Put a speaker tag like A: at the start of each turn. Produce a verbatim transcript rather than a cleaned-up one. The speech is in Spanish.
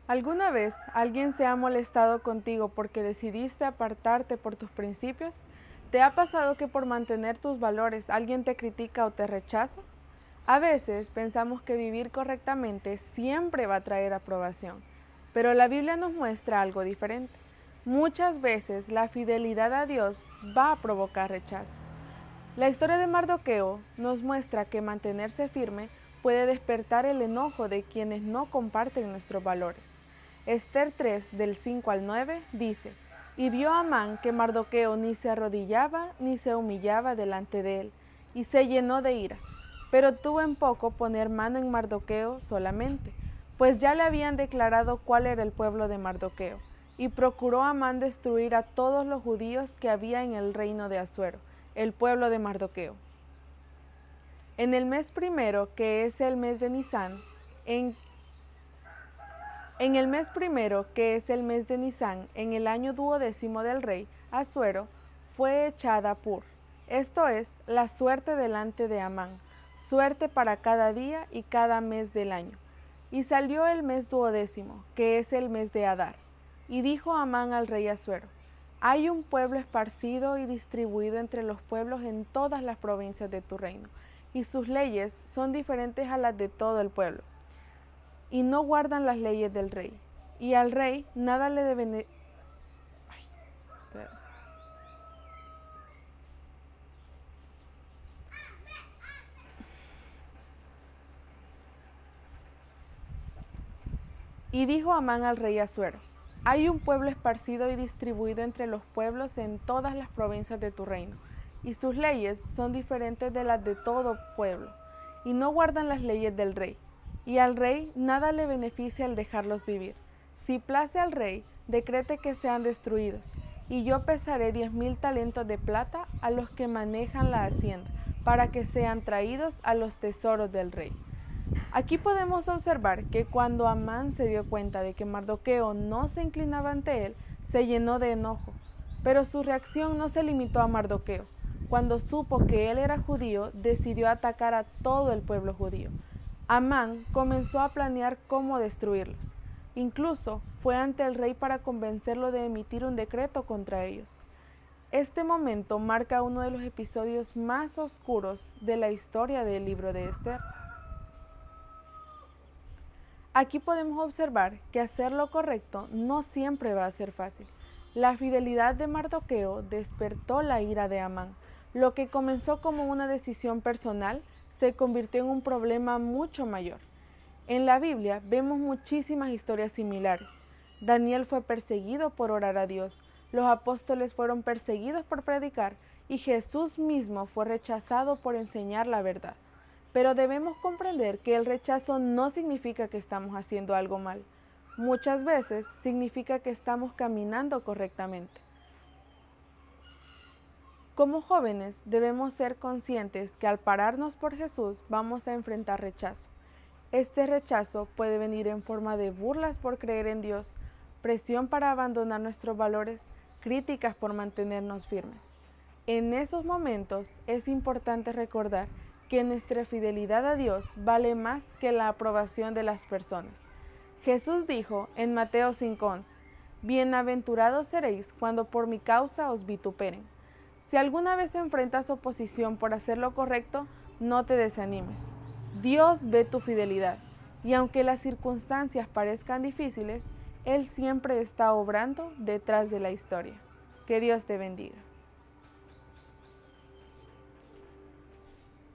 A: ¿Alguna vez alguien se ha molestado contigo porque decidiste apartarte por tus principios? ¿Te ha pasado que por mantener tus valores alguien te critica o te rechaza? A veces pensamos que vivir correctamente siempre va a traer aprobación, pero la Biblia nos muestra algo diferente. Muchas veces la fidelidad a Dios va a provocar rechazo. La historia de Mardoqueo nos muestra que mantenerse firme puede despertar el enojo de quienes no comparten nuestros valores. Ester tres, del cinco al nueve, dice: Y vio Amán que Mardoqueo ni se arrodillaba ni se humillaba delante de él, y se llenó de ira. Pero tuvo en poco poner mano en Mardoqueo solamente, pues ya le habían declarado cuál era el pueblo de Mardoqueo, y procuró Amán destruir a todos los judíos que había en el reino de Asuero, el pueblo de Mardoqueo. En el mes primero, que es el mes de Nisán, en En el mes primero, que es el mes de Nisán, en el año duodécimo del rey Asuero, fue echada Pur, esto es, la suerte delante de Amán, suerte para cada día y cada mes del año. Y salió el mes duodécimo, que es el mes de Adar, y dijo Amán al rey Asuero: Hay un pueblo esparcido y distribuido entre los pueblos en todas las provincias de tu reino, y sus leyes son diferentes a las de todo el pueblo, y no guardan las leyes del rey, y al rey nada le debe... Ay, y dijo Amán al rey Asuero: Hay un pueblo esparcido y distribuido entre los pueblos en todas las provincias de tu reino, y sus leyes son diferentes de las de todo pueblo, y no guardan las leyes del rey, y al rey nada le beneficia el dejarlos vivir. Si place al rey, decrete que sean destruidos, y yo pesaré diez mil talentos de plata a los que manejan la hacienda, para que sean traídos a los tesoros del rey. Aquí podemos observar que cuando Amán se dio cuenta de que Mardoqueo no se inclinaba ante él, se llenó de enojo. Pero su reacción no se limitó a Mardoqueo. Cuando supo que él era judío, decidió atacar a todo el pueblo judío. Amán comenzó a planear cómo destruirlos. Incluso fue ante el rey para convencerlo de emitir un decreto contra ellos. Este momento marca uno de los episodios más oscuros de la historia del libro de Ester. Aquí podemos observar que hacer lo correcto no siempre va a ser fácil. La fidelidad de Mardoqueo despertó la ira de Amán. Lo que comenzó como una decisión personal se convirtió en un problema mucho mayor. En la Biblia vemos muchísimas historias similares. Daniel fue perseguido por orar a Dios, los apóstoles fueron perseguidos por predicar y Jesús mismo fue rechazado por enseñar la verdad. Pero debemos comprender que el rechazo no significa que estamos haciendo algo mal. Muchas veces significa que estamos caminando correctamente. Como jóvenes debemos ser conscientes que al pararnos por Jesús vamos a enfrentar rechazo. Este rechazo puede venir en forma de burlas por creer en Dios, presión para abandonar nuestros valores, críticas por mantenernos firmes. En esos momentos es importante recordar que nuestra fidelidad a Dios vale más que la aprobación de las personas. Jesús dijo en Mateo cinco once: Bienaventurados seréis cuando por mi causa os vituperen. Si alguna vez enfrentas oposición por hacer lo correcto, no te desanimes. Dios ve tu fidelidad, y aunque las circunstancias parezcan difíciles, Él siempre está obrando detrás de la historia. Que Dios te bendiga.